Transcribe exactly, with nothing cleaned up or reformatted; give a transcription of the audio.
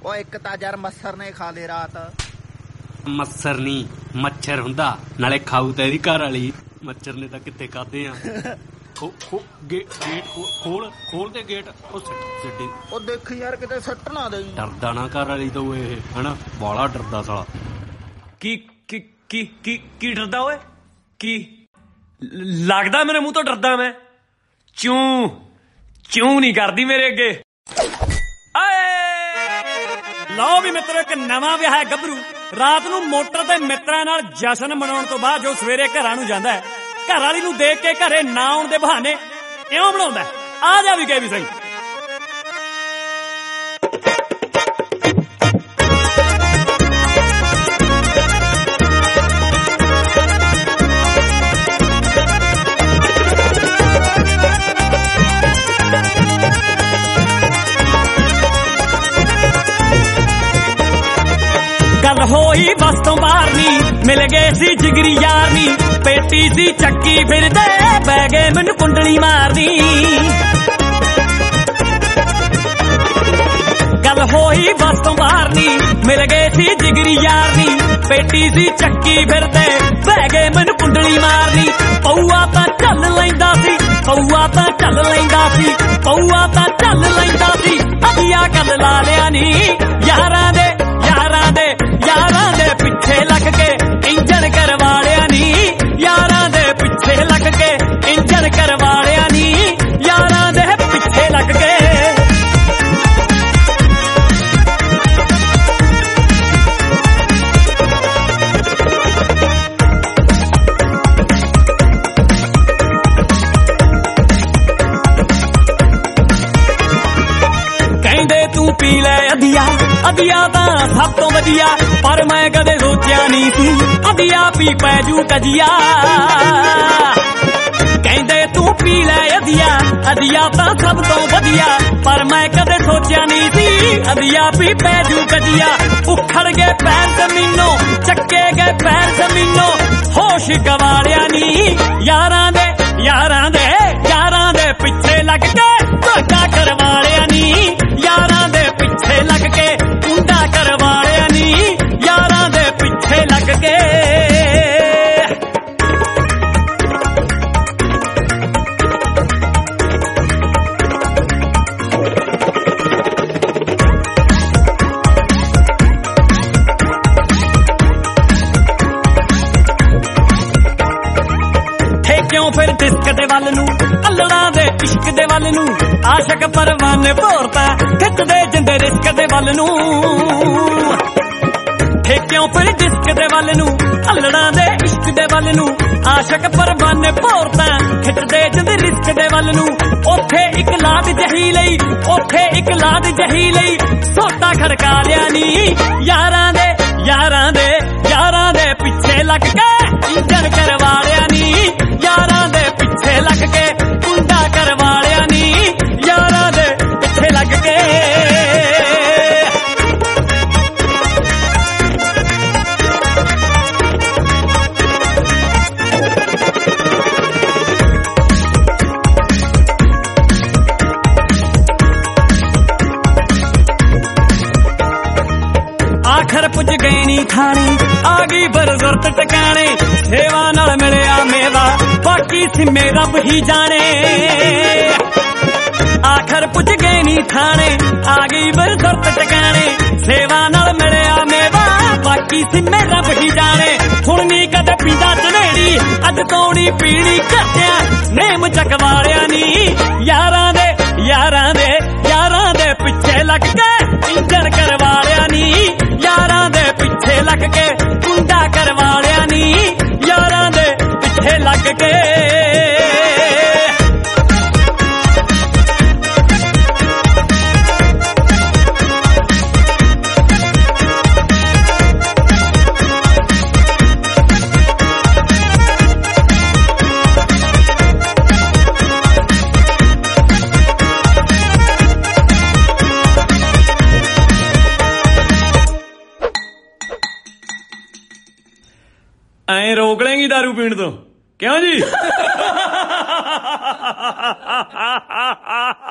ਉਹ ਇੱਕ ਤਾਂ ਯਾਰ ਮੱਛਰ ਨੇ ਖਾ ਲੇ ਰਾਤ। ਮੱਛਰ ਨਹੀਂ ਮੱਛਰ ਹੁੰਦਾ, ਨਾਲੇ ਖਾਊ ਤਾਂ ਇਹਦੀ ਘਰ ਵਾਲੀ। ਮੱਛਰ ਨੇ ਤਾਂ ਕਿੱਥੇ ਖਾਦੇ ਆ। ਖੋ ਖੋ ਗੇਟ ਖੋਲ ਖੋਲ ਦੇ ਗੇਟ। ਉਹ ਸਿੱਟੀ ਉਹ ਦੇਖ ਯਾਰ ਕਿਤੇ ਸੱਟ ਨਾ ਦੇਈ। ਡਰਦਾ ਨਾ ਘਰ ਵਾਲੀ ਤੋਂ ਇਹ ਹਨਾ, ਬਾਲਾ ਡਰਦਾ ਸਾਲਾ। ਕੀ ਕੀ ਕੀ ਕੀ ਕੀ ਡਰਦਾ ਓਏ? ਕੀ ਲੱਗਦਾ ਮੇਰੇ ਮੂੰਹ ਤੋਂ ਡਰਦਾ ਮੈਂ? ਚੂੰ ਚੂੰ ਨਹੀਂ ਕਰਦੀ ਮੇਰੇ ਅੱਗੇ। ਲਓ ਵੀ ਮਿੱਤਰੋ, ਇੱਕ ਨਵਾਂ ਵਿਆਹ ਗੱਭਰੂ ਰਾਤ ਨੂੰ ਮੋਟਰ ਤੇ ਮਿੱਤਰਾਂ ਨਾਲ ਜਸ਼ਨ ਮਨਾਉਣ ਤੋਂ ਬਾਅਦ ਜੋ ਸਵੇਰੇ ਘਰਾਂ ਨੂੰ ਜਾਂਦਾ ਹੈ, ਘਰ ਵਾਲੀ ਨੂੰ ਦੇਖ ਕੇ ਘਰੇ ਨਾ ਆਉਣ ਦੇ ਬਹਾਨੇ ਇਉਂ ਬਣਾਉਂਦਾ, ਆ ਜਾ ਵੀ ਕੇ ਵੀ ਸਹੀ। ਗੱਲ ਹੋਈ ਬਸ ਤੋਂ ਬਾਹਰ ਨੀ, ਮਿਲ ਗਏ ਸੀ ਜਿਗਰੀ ਯਾਰ ਨੀ, ਪੇਟੀ ਸੀ ਚੱਕੀ ਫਿਰਦੇ ਪੈ ਗਏ ਮੈਨੂੰ ਕੁੰਡਲੀ ਮਾਰਨੀ। ਗੱਲ ਹੋਈ ਬਸ ਤੋਂ ਬਾਹਰ ਨੀ, ਮਿਲ ਗਏ ਸੀ ਜਿਗਰੀ ਯਾਰ ਨੀ, ਪੇਟੀ ਸੀ ਚੱਕੀ ਫਿਰਦੇ ਪੈ ਗਏ ਮੈਨੂੰ ਕੁੰਡਲੀ ਮਾਰਨੀ। ਪਊਆ ਤਾਂ ਚੱਲ ਲੈਂਦਾ ਸੀ, ਪਊਆ ਤਾਂ ਚੱਲ ਲੈਂਦਾ ਸੀ, ਪਊਆ ਤਾਂ ਚੱਲ ਲੈਂਦਾ ਸੀ, ਅਧੀਆ ਗੱਲ ਲਾ ਲਿਆ ਨੀ ਯਾਰਾਂ ਦੇ ਯਾਰਾਂ ਦੇ ਯਾਰਾਂ ਦੇ ਪਿੱਛੇ ਲੱਗ ਕੇ ਇੰਜਣ ਕਰਵਾ ਲਿਆ ਨੀ, ਯਾਰਾਂ ਦੇ ਪਿੱਛੇ ਲੱਗ ਕੇ ਇੰਜਣ ਕਰਵਾ ਲਿਆ ਨੀ, ਯਾਰਾਂ ਦੇ ਪਿੱਛੇ ਲੱਗ ਕੇ। ਕਹਿੰਦੇ ਤੂੰ ਪੀ ਲੈ ਅਧੀਆ, ਅਧੀਆ ਤਾਂ ਸਭ ਤੋਂ ਵਧੀਆ, ਪਰ ਮੈਂ ਕਦੇ ਸੋਚਿਆ ਨਹੀਂ ਸੀ ਅਧੀਆ ਪੀ ਪੈ ਜੂ ਕਜੀਆ। ਕਹਿੰਦੇ ਤੂੰ ਪੀ ਲੈ ਅਧੀਆ, ਅਧੀਆ ਤਾਂ ਸਭ ਤੋਂ ਵਧੀਆ, ਪਰ ਮੈਂ ਕਦੇ ਸੋਚਿਆ ਨਹੀਂ ਸੀ ਅਧੀਆ ਪੀ ਪੈ ਜੂ ਕਜੀਆ। ਉਖੜ ਗਏ ਪੈਰ ਜ਼ਮੀਨੋਂ, ਚੱਕੇ ਗਏ ਪੈਰ ਜ਼ਮੀਨੋਂ, ਹੋਸ਼ ਗਵਾ ਲਿਆ ਨੀ ਯਾਰਾਂ ਦੇ ਯਾਰਾਂ ਦੇ ਯਾਰਾਂ ਦੇ ਪਿੱਛੇ ਲੱਗ ਕੇ ਧੋਖਾ ਕਰਵਾ ਲਿਆ ਨੀ, ਯਾਰਾਂ ਦੇ ਪਿੱਛੇ ਲੱਗ ਕੇ ਕੁੰਡਾ ਕਰਵਾ ਲਿਆ ਨੀ, ਯਾਰਾਂ ਦੇ ਪਿੱਛੇ ਲੱਗ ਕੇ। ਕਿਉਂ ਫਿਰ ਡਿਸਕ ਦੇ ਵੱਲ ਨੂੰ, ਅੱਲੜਾਂ ਦੇ ਇਸ਼ਕ ਦੇ ਵੱਲ ਨੂੰ, ਆਸ਼ਕ ਪਰਵਾਨੇ ਭੋਰਤਾ ਖਿੱਚਦੇ ਜਿੰਦੇ ਰਿਸਕ ਦੇ ਵੱਲ ਨੂੰ। ਠੇ ਕਿਉਂ ਫਿਰ ਡਿਸਕ ਦੇ ਵੱਲ ਨੂੰ, ਅੱਲੜਾਂ ਦੇ ਇਸ਼ਕ ਦੇ ਵੱਲ ਨੂੰ, ਆਸ਼ਕ ਪਰਵਾਨੇ ਭੋਰਤਾ ਖਿੱਚਦੇ ਜਿੰਦੇ ਰਿਸਕ ਦੇ ਵੱਲ ਨੂੰ। ਉੱਥੇ ਇੱਕ ਲਾਦ ਜਹੀ ਲਈ, ਉੱਥੇ ਇੱਕ ਲਾਦ ਜਹੀ ਲਈ, ਸੋਟਾ ਖੜਕਾ ਲਿਆ ਨੀ ਯਾਰਾਂ ਦੇ ਯਾਰਾਂ ਦੇ ਯਾਰਾਂ ਦੇ ਪਿੱਛੇ ਲੱਗ ਕੇ ਇੰਜਣ ਕਰਵਾ ਲਿਆ ਨੀ, ਯਾਰਾਂ ਦੇ ਪਿੱਛੇ ਲੱਗ ਕੇ ਕੁੰਡਾ ਕਰਵਾ ਲਿਆ ਨੀ, ਯਾਰਾਂ ਦੇ ਪਿੱਛੇ ਲੱਗ ਕੇ। ਆਖਰ ਪੁੱਜ ਗਏ ਨੀ ਥਾਣੇ, ਆ ਗਈ ਬਰਜ਼ੁਰਤ ਟਿਕਾਣੇ, ਸੇਵਾ ਨਾਲ ਮਿਲਿਆ ਮੇਵਾ ਬਾਕੀ ਸਿੰਮੇ ਰੱਬ ਹੀ ਜਾਣੇ। ਆਖਰ ਪੁੱਜ ਗਏ ਨੀ ਥਾਣੇ, ਆ ਗਈ ਬਰਜ਼ੁਰਤ ਟਿਕਾਣੇ, ਸੇਵਾ ਨਾਲ ਮਿਲਿਆ ਮੇਵਾ ਬਾਕੀ ਸਿੰਮੇ ਰੱਬ ਹੀ ਜਾਣੇ। ਹੁਣ ਨੀ ਕਦੇ ਪੀਂਦਾ ਚਨੇੜੀ, ਅੱਜ ਤੋਂ ਨੀ ਪੀਣੀ ਘੱਟਿਆ, ਨੇਮ ਚੱਕਵਾ ਲਿਆ ਨੀ ਯਾਰਾਂ ਦੇ ਯਾਰਾਂ ਦੇ ਯਾਰਾਂ ਦੇ ਪਿੱਛੇ ਲੱਗ ਕੇ ਇੰਜਣ ਕਰਵਾ ਲਿਆ ਨੀ, ਯਾਰਾਂ ਦੇ ਪਿੱਛੇ ਲੱਗ ਕੇ ਕੁੰਡਾ ਕਰਵਾ ਲਿਆ ਨੀ, ਯਾਰਾਂ ਦੇ ਪਿੱਛੇ ਲੱਗ ਕੇ। ਐਂ ਰੋਕ ਲੇਂਗੀ ਦਾਰੂ ਪੀਣ ਤੋਂ, ਕਿਉਂ ਜੀ?